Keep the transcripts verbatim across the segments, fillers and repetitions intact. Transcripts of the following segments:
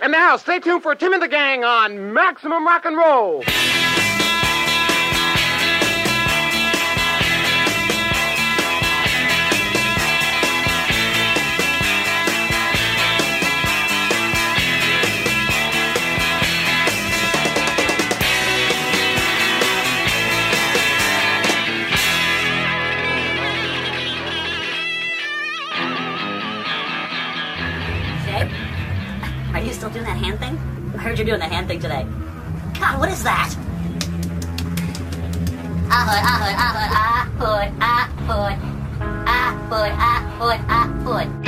And now, stay tuned for Tim and the Gang on Maximum Rock and Roll. Are you still doing that hand thing? I heard you're doing the hand thing today. God, what is that? Ahoy, ahoy, ahoy, ahoy, ahoy, ahoy, ahoy, ahoy, ahoy.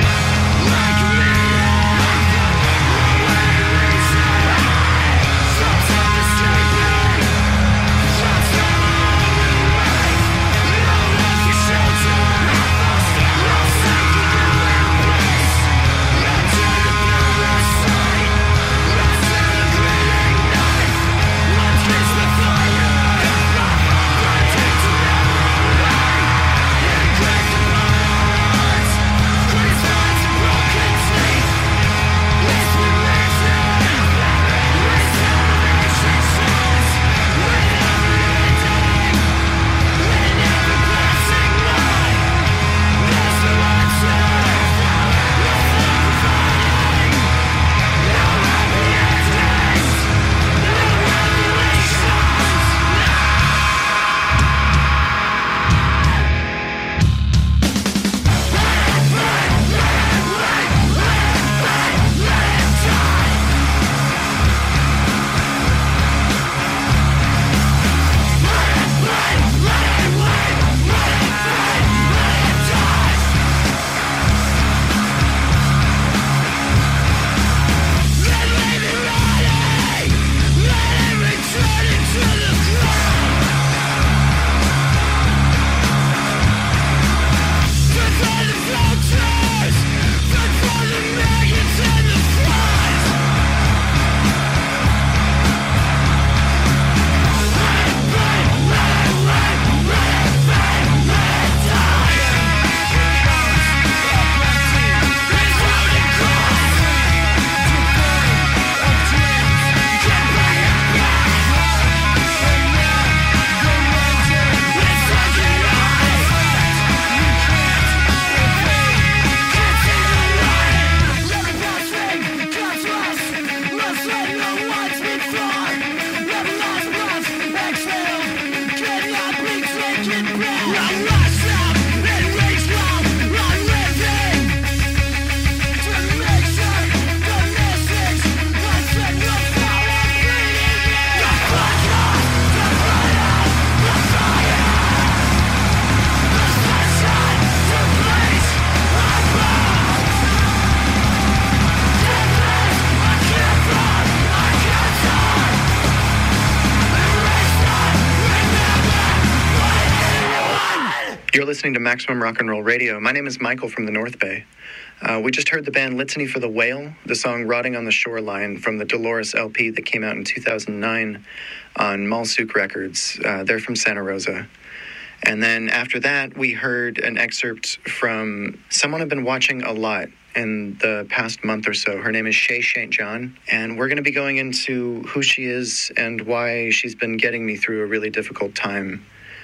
You're listening to Maximum Rock and Roll Radio. My name is Michael from the North Bay. Uh, we just heard the band Litany for the Whale, the song Rotting on the Shoreline from the Dolores L P that came out in two thousand nine on Malsuk Records. Uh, they're from Santa Rosa. And then after that, we heard an excerpt from someone I've been watching a lot in the past month or so. Her name is Shay Saint John, and we're going to be going into who she is and why she's been getting me through a really difficult time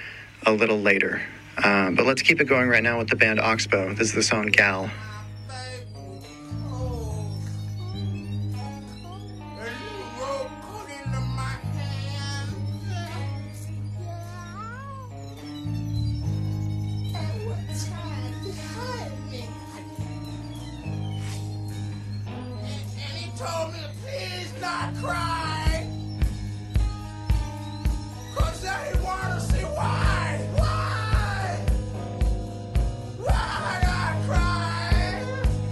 a little later. Uh, but let's keep it going right now with the band Oxbow. This is the song Gal. Told me to please not cry, 'cause I wanna see why, why, why I cry.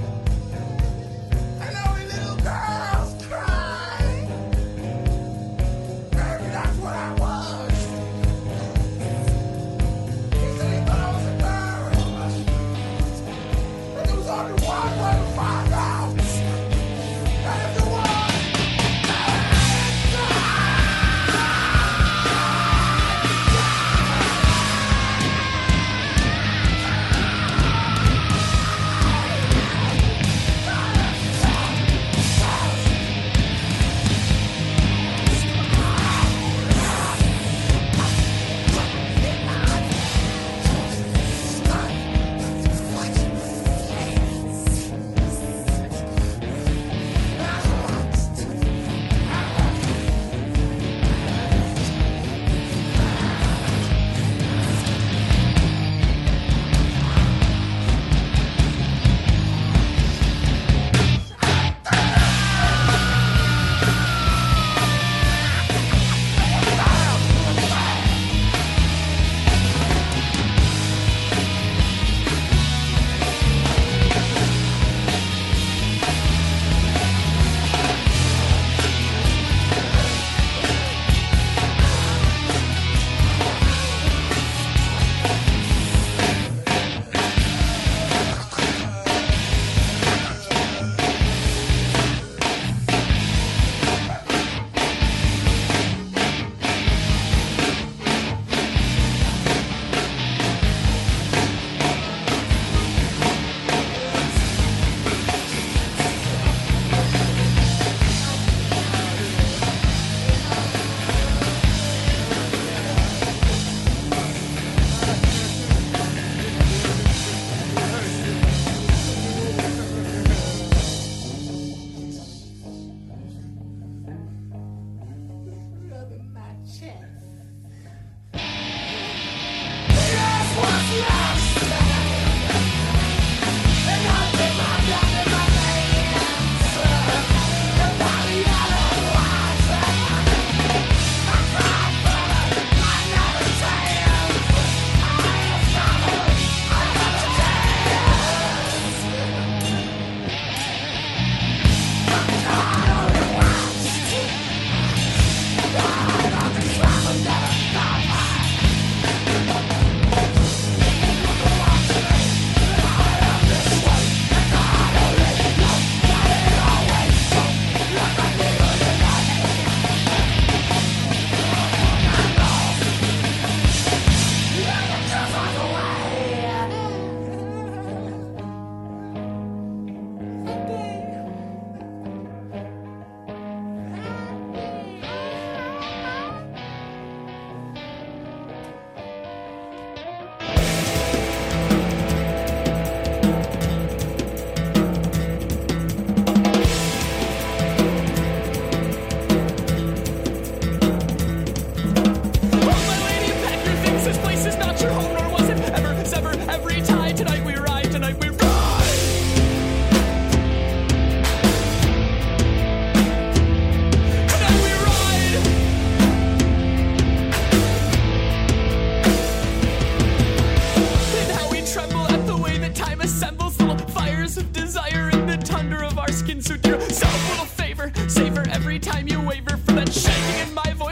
I know we little girls cry. Maybe that's what I was. He said he thought I was a girl, but there was only one way to find out. And if you want,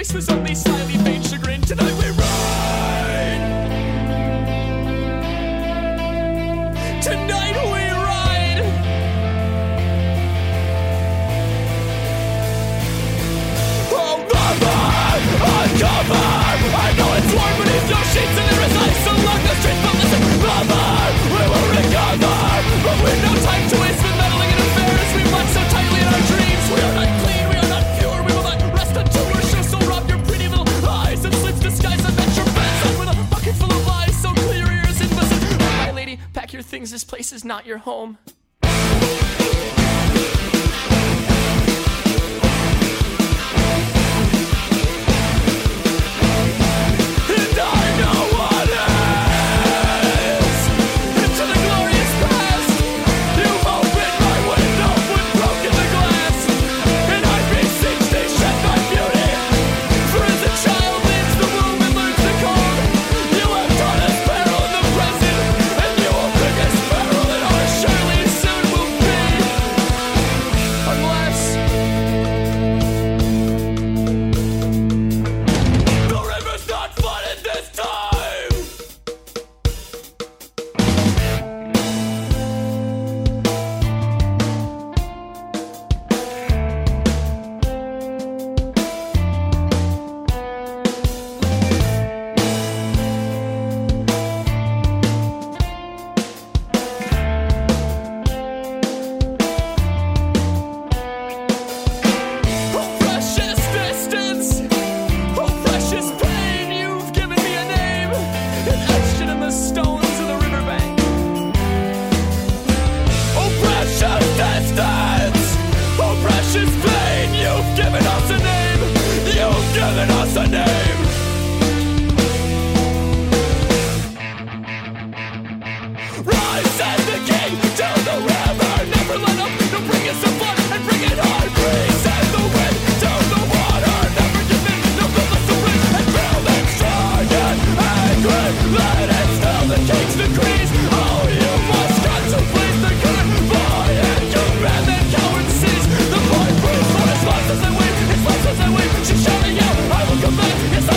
face was only slightly faint chagrin. Tonight we ride. Tonight we ride. Oh, mama, uncover. I know it's warm beneath your sheets and there is ice along the streets, but listen, mama, we will recover. But we've no time to waste with meddling in affairs. We clutch so tightly in our dreams. We are not clean, we are not pure. We will not rest until we're sure. So rob your pretty little eyes and sleeps disguise. I bet your bed's up with a bucket full of lies. So clear your ears and listen. Oh, my lady, pack your things. This place is not your home. She shouting out, I will come back. Yes,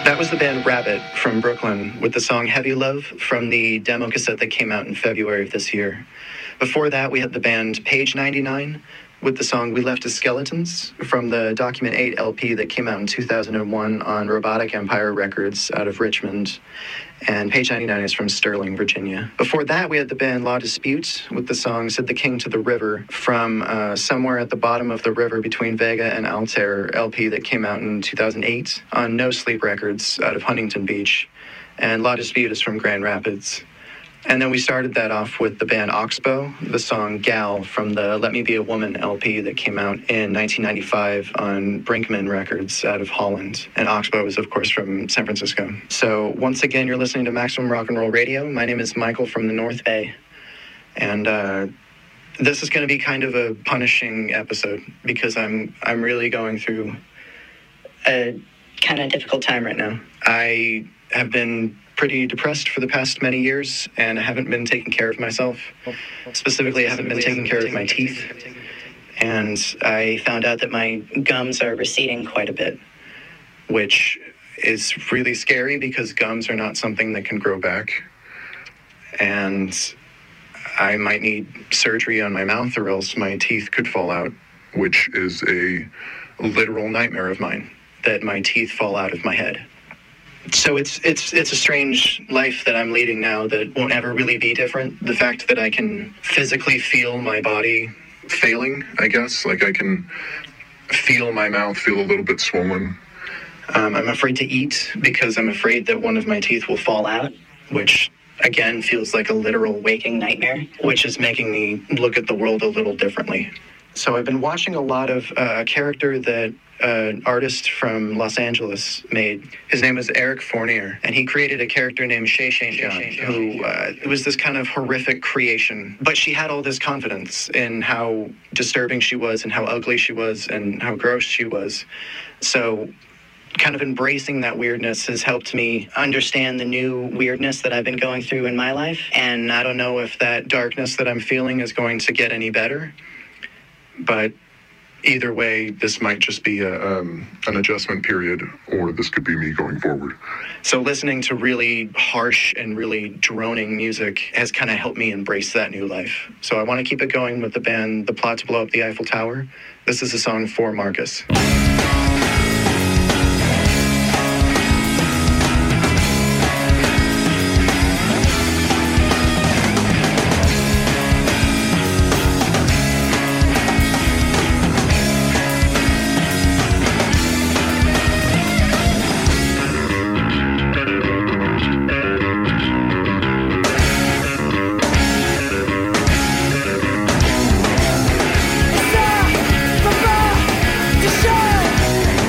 That was the band Rabbit from Brooklyn with the song Heavy Love from the demo cassette that came out in February of this year. Before that, we had the band Page ninety-nine with the song We Left As Skeletons from the Document eight L P that came out in two thousand one on Robotic Empire Records out of Richmond. And Page ninety-nine is from Sterling, Virginia. Before that, we had the band Law Dispute with the song Said the King to the River from uh, Somewhere at the Bottom of the River Between Vega and Altair L P that came out in two thousand eight on No Sleep Records out of Huntington Beach. And Law Dispute is from Grand Rapids. And then we started that off with the band Oxbow, the song Gal from the Let Me Be a Woman L P that came out in nineteen ninety-five on Brinkman Records out of Holland. And Oxbow is, of course, from San Francisco. So once again, you're listening to Maximum Rock and Roll Radio. My name is Michael from the North Bay. And uh, this is going to be kind of a punishing episode because I'm I'm really going through a kind of difficult time right now. I have been pretty depressed for the past many years, and I haven't been taking care of myself. Specifically, I haven't been taking care of my teeth. And I found out that my gums are receding quite a bit, which is really scary because gums are not something that can grow back. And I might need surgery on my mouth or else my teeth could fall out, which is a literal nightmare of mine, that my teeth fall out of my head. So it's it's it's a strange life that I'm leading now that won't ever really be different. The fact that I can physically feel my body failing, I guess. Like I can feel my mouth feel a little bit swollen. Um, I'm afraid to eat because I'm afraid that one of my teeth will fall out, which again feels like a literal waking nightmare, which is making me look at the world a little differently. So I've been watching a lot of uh, a character that uh, an artist from Los Angeles made. His name was Eric Fournier, and he created a character named Shay Shay John, who uh, it was this kind of horrific creation. But she had all this confidence in how disturbing she was and how ugly she was and how gross she was. So kind of embracing that weirdness has helped me understand the new weirdness that I've been going through in my life. And I don't know if that darkness that I'm feeling is going to get any better. But either way, this might just be a, um, an adjustment period, or this could be me going forward. So listening to really harsh and really droning music has kind of helped me embrace that new life. So I want to keep it going with the band The Plot to Blow Up the Eiffel Tower. This is a song for Marcus. It's time for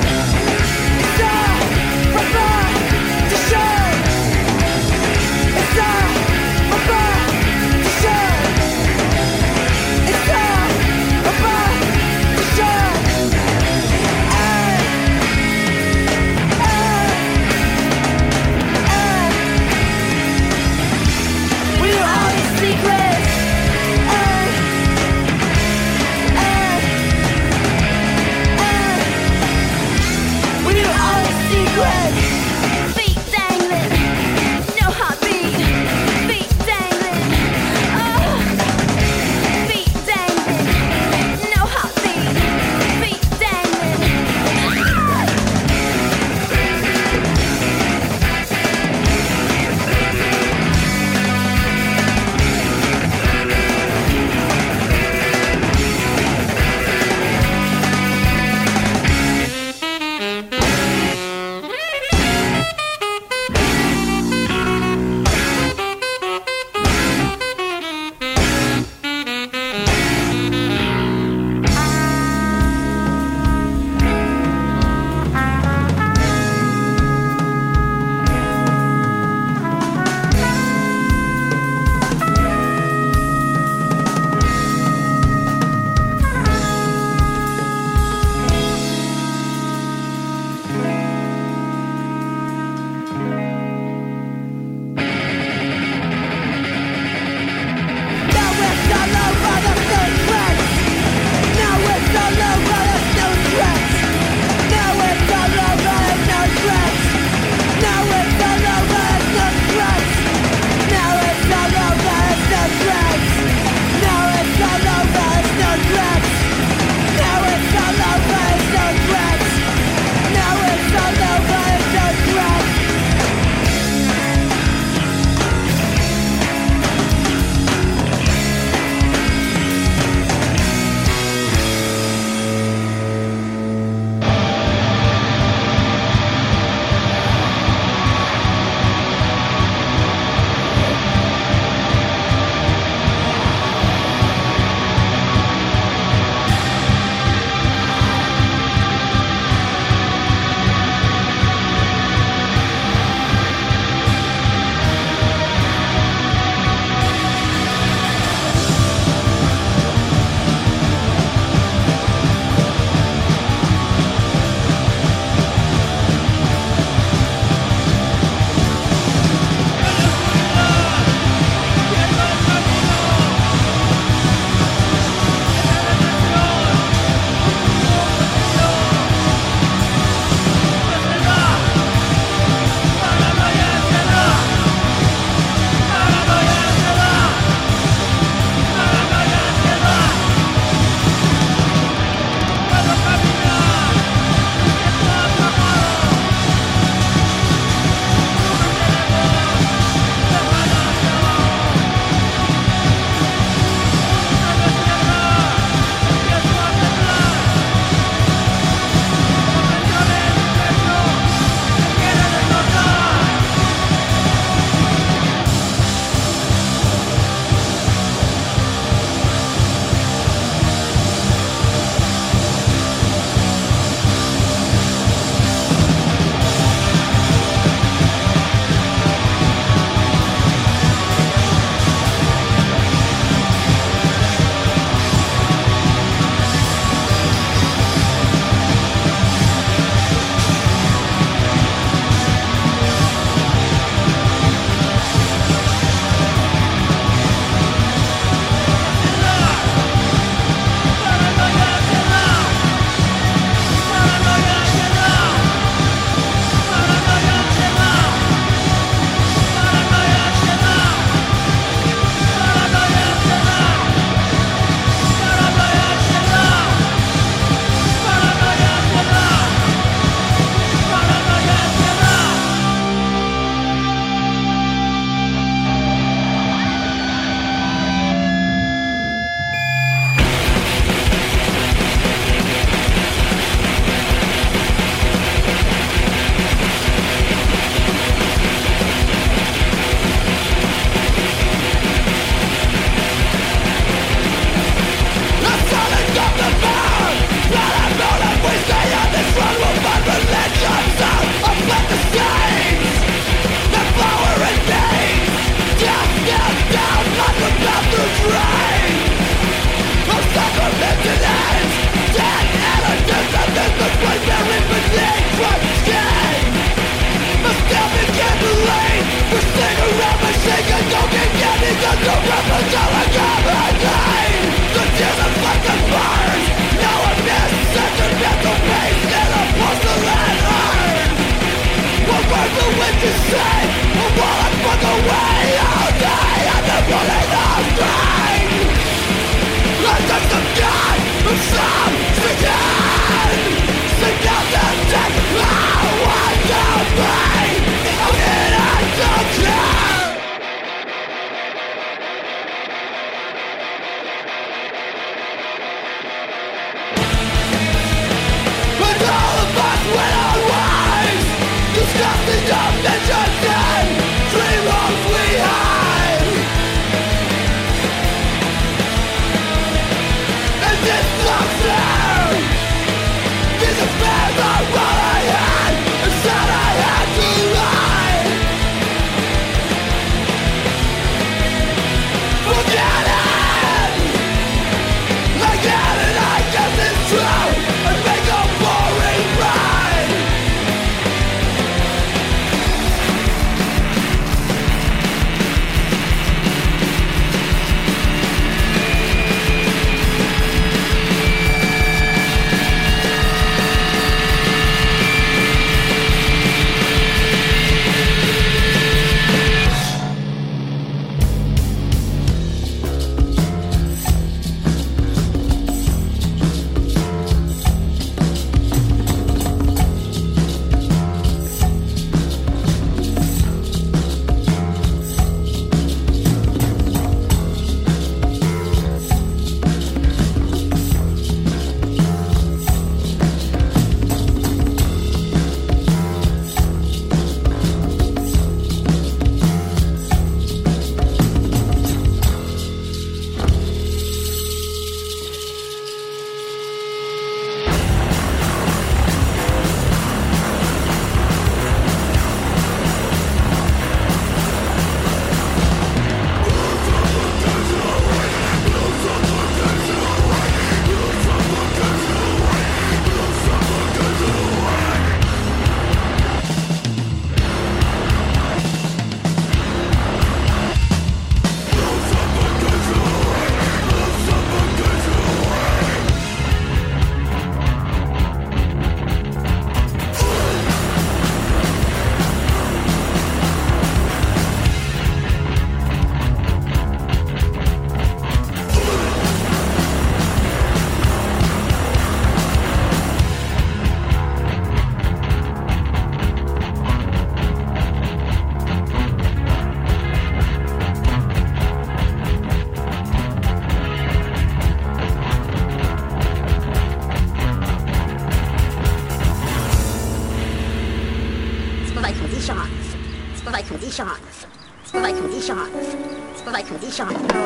Condition. Spray condition. Spray condition.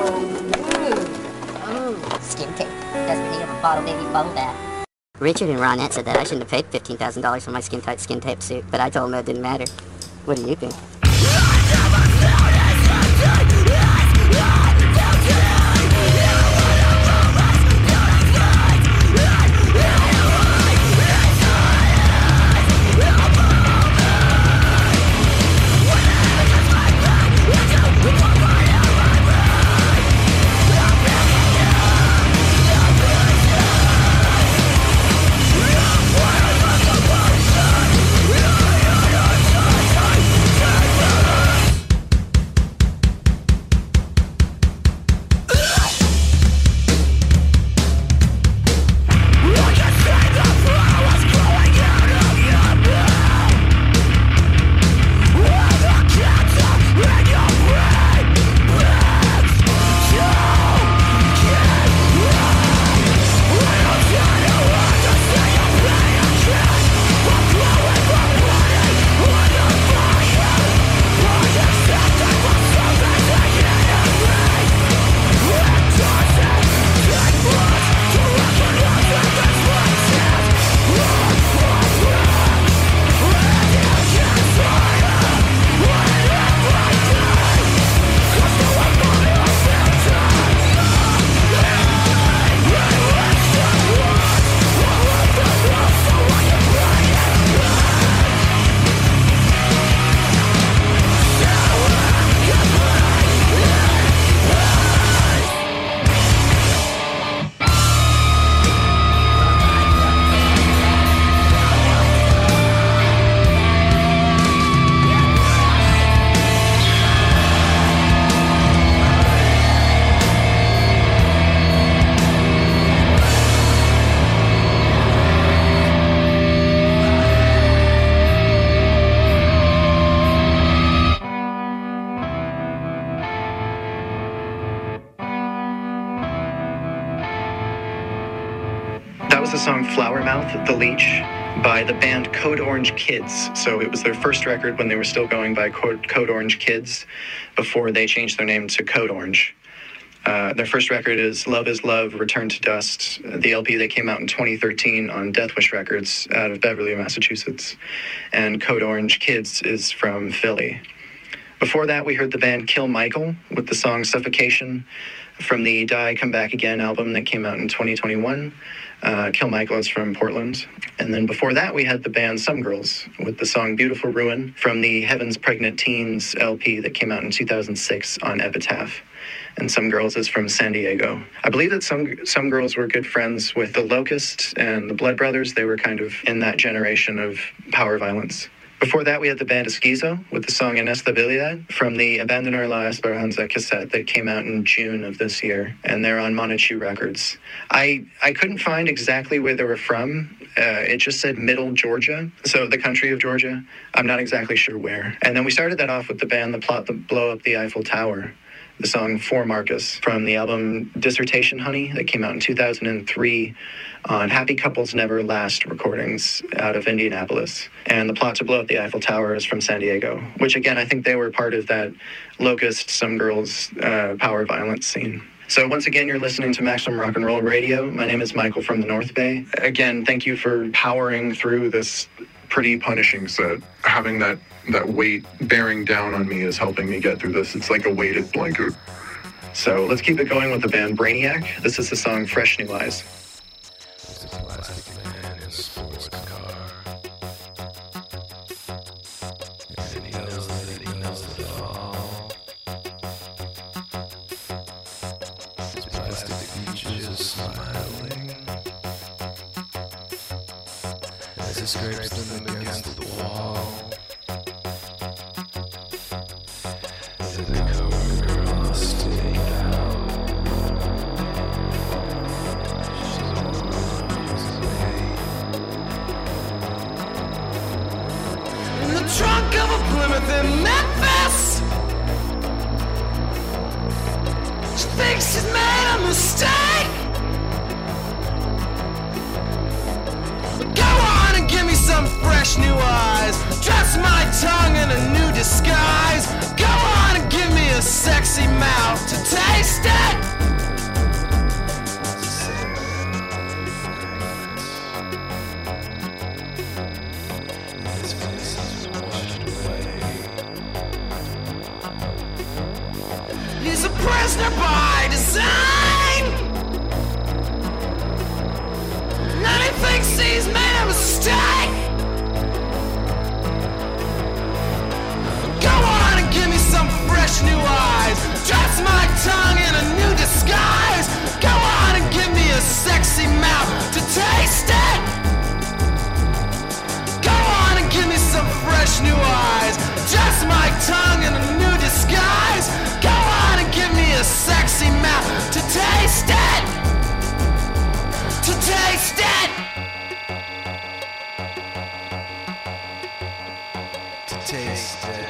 Oh, oh. Skin tape. Doesn't need a bottle baby bubble bath. Richard and Ronette said that I shouldn't have paid fifteen thousand dollars for my skin tight skin tape suit, but I told them it didn't matter. What do you think? Yeah. song Flower Mouth, The Leech, by the band Code Orange Kids. So it was their first record when they were still going by Code, Code Orange Kids before they changed their name to Code Orange. Uh, their first record is Love is Love, Return to Dust, the L P that came out in twenty thirteen on Death Wish Records out of Beverly, Massachusetts. And Code Orange Kids is from Philly. Before that, we heard the band Kill Michael with the song Suffocation from the Die Come Back Again album that came out in twenty twenty-one. Uh, Kill Michael is from Portland. And then before that, we had the band Some Girls with the song Beautiful Ruin from the Heaven's Pregnant Teens L P that came out in two thousand six on Epitaph. And Some Girls is from San Diego. I believe that some some girls were good friends with the Locusts and the Blood Brothers. They were kind of in that generation of power violence. Before that, we had the band Esquizo with the song Inestabilidad from the Abandonar la Esperanza cassette that came out in June of this year, and they're on Monachu Records. I, I couldn't find exactly where they were from. Uh, it just said Middle Georgia, so the country of Georgia. I'm not exactly sure where. And then we started that off with the band The Plot to Blow Up the Eiffel Tower, the song For Marcus from the album Dissertation Honey that came out in two thousand three on Happy Couples Never Last recordings out of Indianapolis. And The Plot to Blow Up the Eiffel Tower is from San Diego, which again, I think they were part of that Locust, Some Girls uh, power violence scene. So once again, you're listening to Maximum Rock and Roll Radio. My name is Michael from the North Bay. Again, thank you for powering through this pretty punishing set. Having that, that weight bearing down on me is helping me get through this. It's like a weighted blanket. So let's keep it going with the band Brainiac. This is the song Fresh New Eyes. Plastic man in a sports car. And he knows that he knows it all. His plastic features smiling as he scrapes them against the wall. And the cover girl must stay out. In the trunk of a Plymouth in Memphis, she thinks she's made a mistake. But go on and give me some fresh new eyes. Dress my tongue in a new disguise. Go on and give me a sexy mouth to taste it. He's a prisoner by design, and he thinks he's made a mistake. Go on and give me some fresh new eyes. Dress my tongue in a new disguise. Go on and give me a sexy mouth to taste it. Go on and give me some fresh new eyes. Dress my tongue in a new disguise. Go on and give me a sexy mouth to taste it. To taste it. To taste it.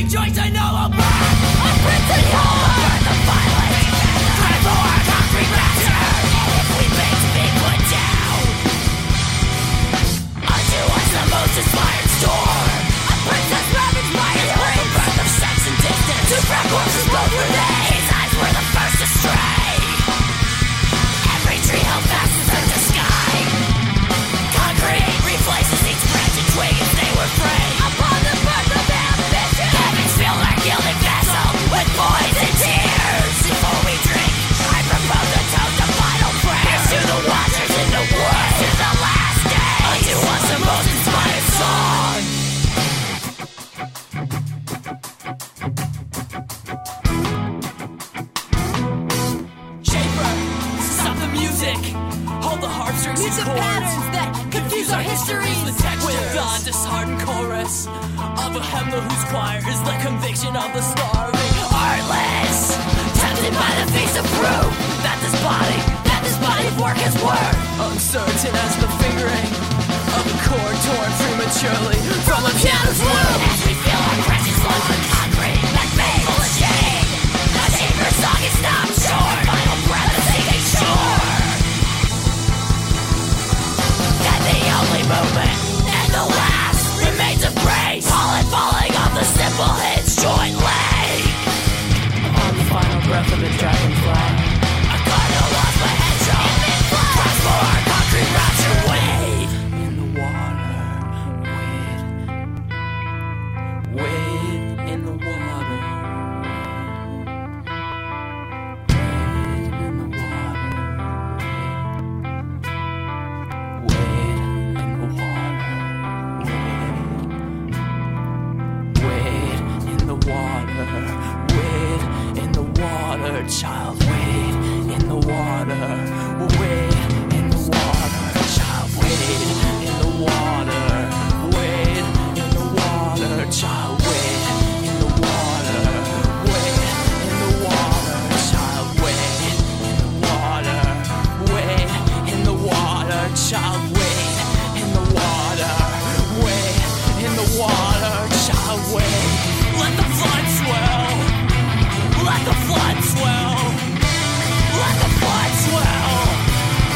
joints I know will burn. A printed hole. Burn the violence. Cry for our concrete master. And if we beg to be put down, unto us the most inspired storm. A princess ravaged by his brain. The birth of sex and distance. Two frat corpses both were they. His eyes were the first to stray. Every tree held fast as in the sky. Concrete replaces each branch and twig as they were free. Upon the birth of ambition, heavens fill our gilded vessel with poison tears. Before we drink, I propose a toast of final prayers to the watchers in the world. To the last day, unto us the most inspired song. Shaper, stop the music. Hold the heartstrings and Music chords. patterns that confuse our histories. The texture with the disheartened chorus of a hymnal whose choir is the conviction of the starving. Heartless, tempted by the feast of proof that this body, that this body of work is worth. Uncertain as the fingering of a chord torn prematurely from a piano's loop. As we feel our crashes lost in concrete, like made full of shame. The chamber song is stopped short. Final breath of singing shore. That the only movement and the last remains of grace. Falling, falling off the simple hinge jointly. On the final breath of a dragonfly, I gotta lost my head shot. Cries for our concrete rapture. Wade in the water. Wade. Wade in the water. Wade in the water. Wade in the water. Wade. Wade in the water. Wade in the water, child. Wade in the water. Wade in the water, child. Wade in the water. Wade in the water, child. Wade in the water. Wade in the water, child. Wade in the water. Wade in the water, child. Wade in the water. Wade in the water, child. Wade. Let the flood swell. Let the flood swell. Let the flood swell.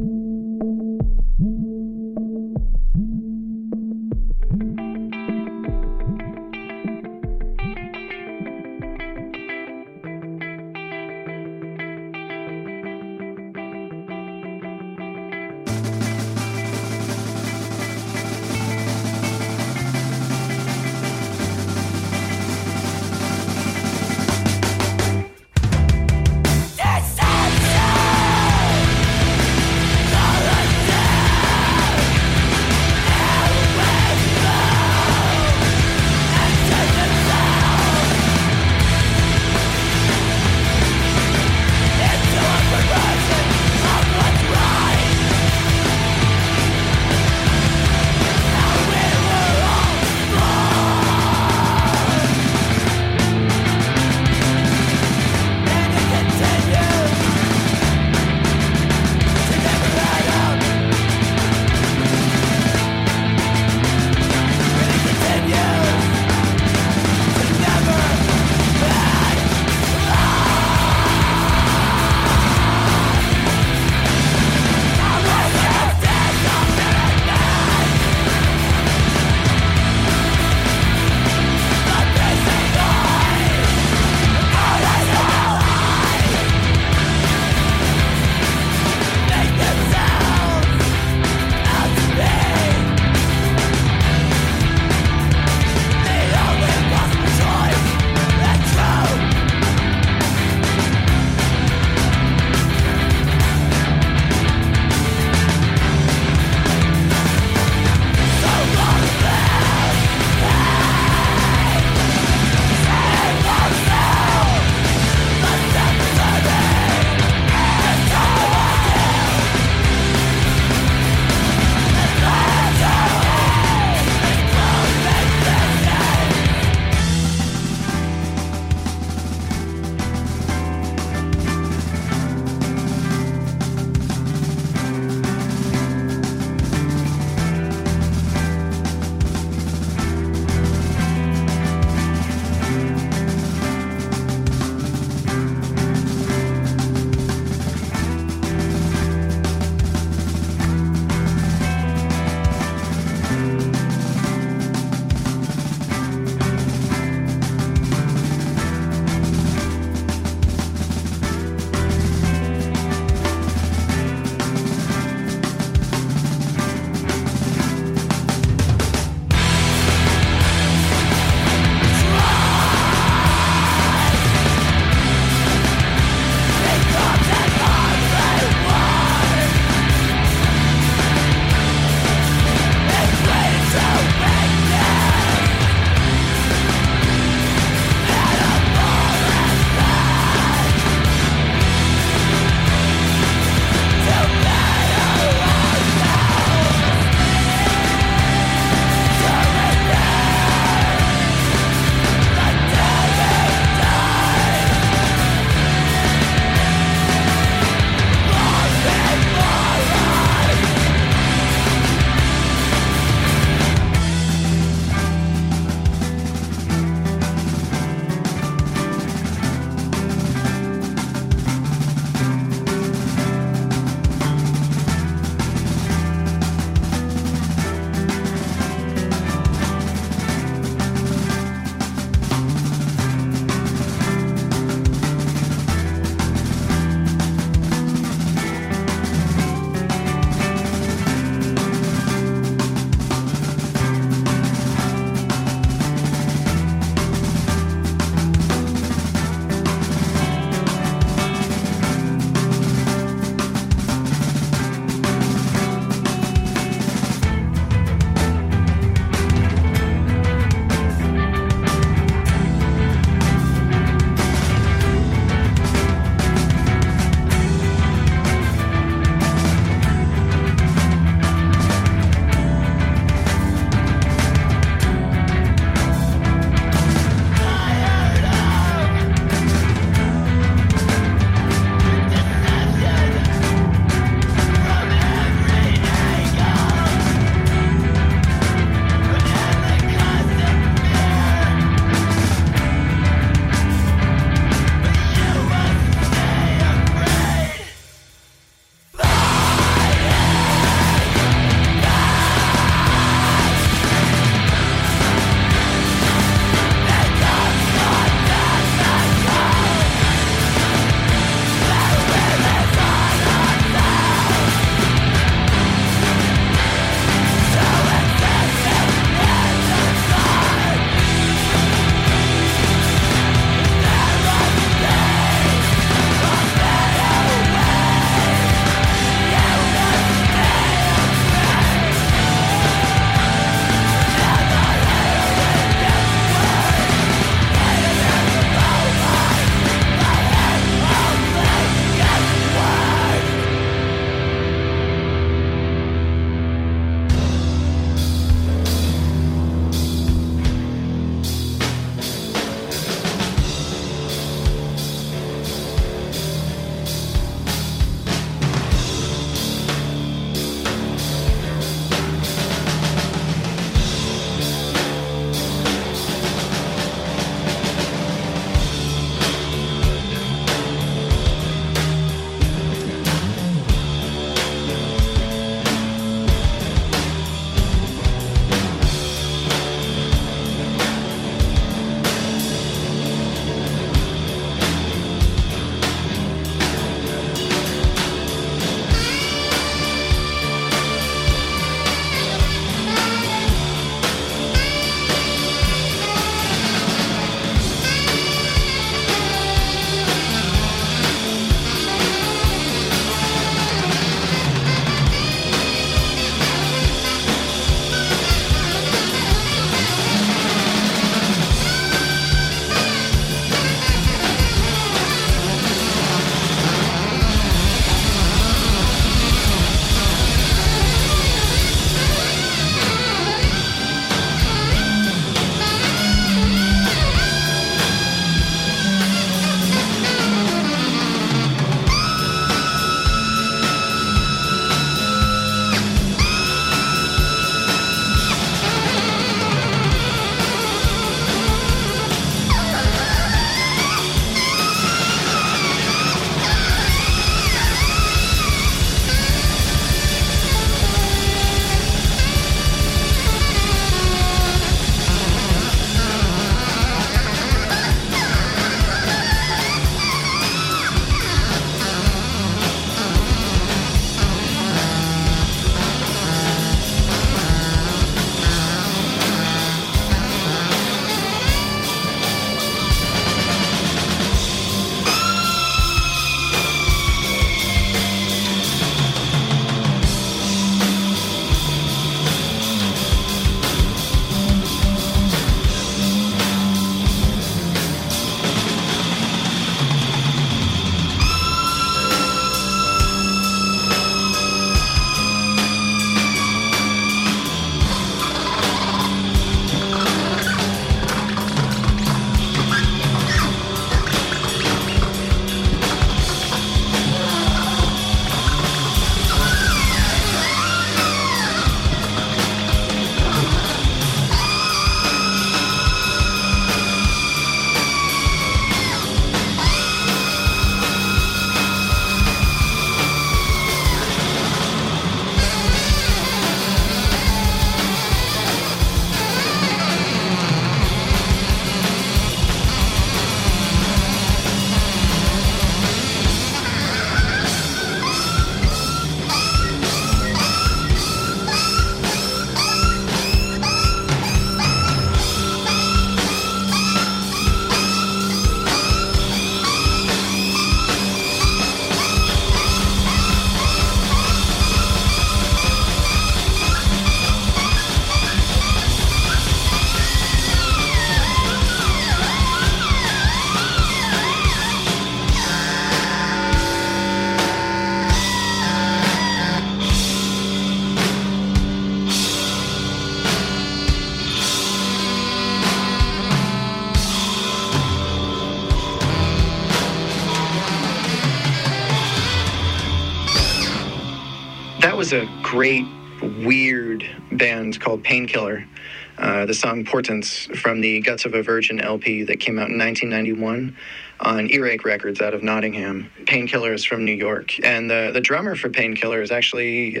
was a great, weird band called Painkiller. Uh, the song Portents from the Guts of a Virgin L P that came out in nineteen ninety-one on Earache Records out of Nottingham. Painkiller is from New York. And the, the drummer for Painkiller is actually,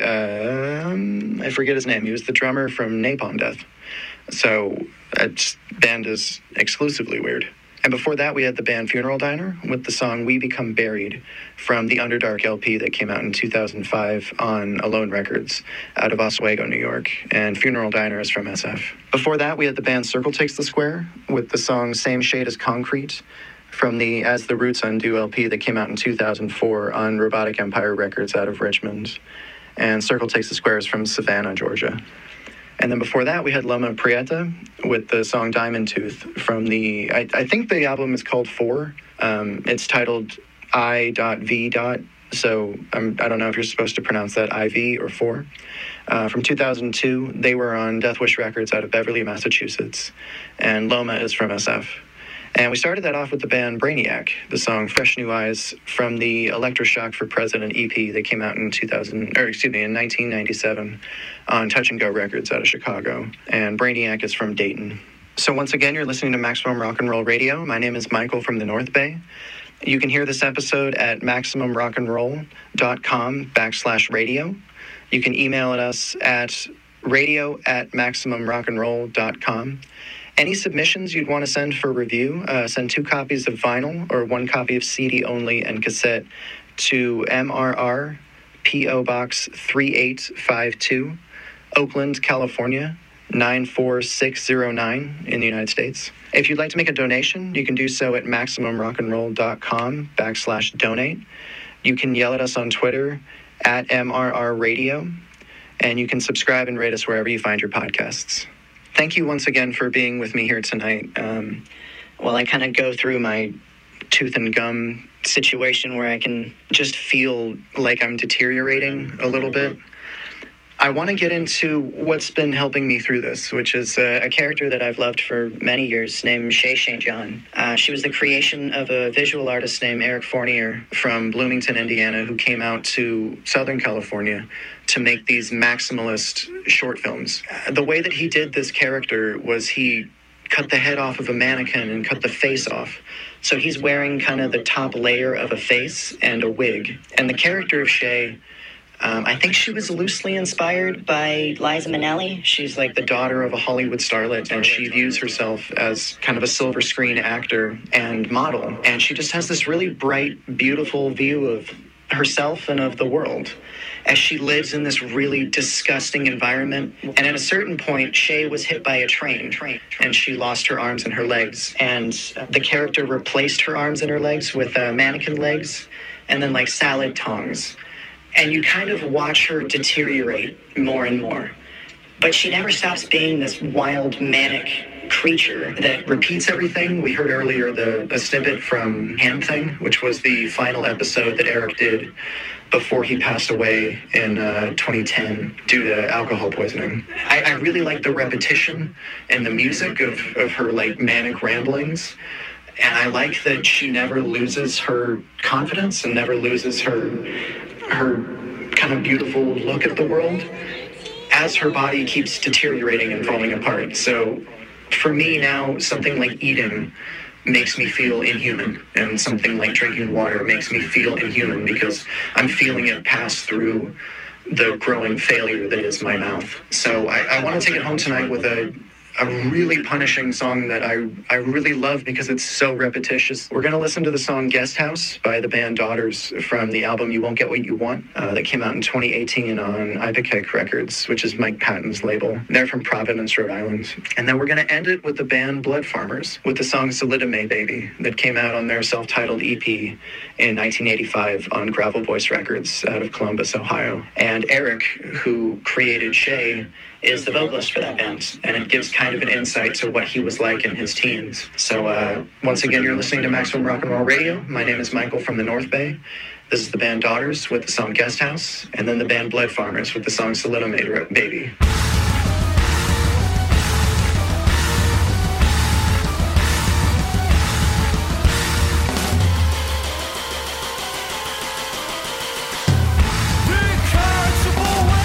um, I forget his name. He was the drummer from Napalm Death. So that band is exclusively weird. And before that, we had the band Funeral Diner with the song We Become Buried from the Underdark L P that came out in two thousand five on Alone Records out of Oswego, New York. And Funeral Diner is from S F. Before that, we had the band Circle Takes the Square with the song Same Shade as Concrete from the As the Roots Undo L P that came out in two thousand four on Robotic Empire Records out of Richmond. And Circle Takes the Square is from Savannah, Georgia. And then before that, we had Loma Prieta with the song Diamond Tooth from the, I, I think the album is called Four. Um, it's titled I V. So um, I don't know if you're supposed to pronounce that I V or Four. Uh, from two thousand two, they were on Death Wish Records out of Beverly, Massachusetts. And Loma is from S F. And we started that off with the band Brainiac, the song Fresh New Eyes from the Electroshock for President E P that came out in two thousand, or excuse me, in nineteen ninety-seven on Touch and Go Records out of Chicago. And Brainiac is from Dayton. So once again, you're listening to Maximum Rock and Roll Radio. My name is Michael from the North Bay. You can hear this episode at maximumrockandroll.com backslash radio. You can email at us at radio at maximumrockandroll.com. Any submissions you'd want to send for review, uh, send two copies of vinyl or one copy of C D only and cassette to M R R, P O Box three eight five two, Oakland, California, nine four six zero nine in the United States. If you'd like to make a donation, you can do so at maximumrockandroll.com backslash donate. You can yell at us on Twitter at M R R Radio, and you can subscribe and rate us wherever you find your podcasts. Thank you once again for being with me here tonight. Um, while I kind of go through my tooth and gum situation where I can just feel like I'm deteriorating a little bit, I want to get into what's been helping me through this, which is uh, a character that I've loved for many years named Shay Saint John. Uh, she was the creation of a visual artist named Eric Fournier from Bloomington, Indiana, who came out to Southern California to make these maximalist short films. Uh, the way that he did this character was he cut the head off of a mannequin and cut the face off. So he's wearing kind of the top layer of a face and a wig. And the character of Shay, Um, I think she was loosely inspired by Liza Minnelli. She's like the daughter of a Hollywood starlet, and she views herself as kind of a silver screen actor and model. And she just has this really bright, beautiful view of herself and of the world as she lives in this really disgusting environment. And at a certain point, Shay was hit by a train, and she lost her arms and her legs. And the character replaced her arms and her legs with uh, mannequin legs and then like salad tongs. And you kind of watch her deteriorate more and more. But she never stops being this wild, manic creature that repeats everything. We heard earlier the, the snippet from Ham Thing, which was the final episode that Eric did before he passed away in uh, twenty ten due to alcohol poisoning. I, I really like the repetition and the music of, of her like manic ramblings. And I like that she never loses her confidence and never loses her her kind of beautiful look at the world as her body keeps deteriorating and falling apart. So for me now, something like eating makes me feel inhuman, and something like drinking water makes me feel inhuman because I'm feeling it pass through the growing failure that is my mouth. So I, I want to take it home tonight with a a really punishing song that I, I really love because it's so repetitious. We're going to listen to the song Guest House by the band Daughters from the album You Won't Get What You Want uh, that came out in twenty eighteen on Ipecac Records, which is Mike Patton's label. They're from Providence, Rhode Island. And then we're going to end it with the band Blood Farmers with the song Solidame Baby that came out on their self-titled E P in nineteen eighty-five on Gravel Voice Records out of Columbus, Ohio. And Eric, who created Shay, is the vocalist for that band, and it gives kind of an insight to what he was like in his teens. So uh, once again, you're listening to Maximum Rock and Roll Radio. My name is Michael from the North Bay. This is the band Daughters with the song Guest House, and then the band Blood Farmers with the song Solidame Baby. Be catchable.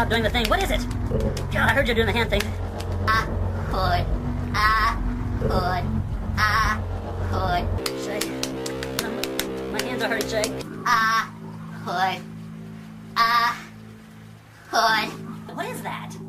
stop doing the thing. What is it? God, I heard you doing the hand thing. I could. I could. I could. Shake. My hands are hurting, Shake. I could. I could. What is that?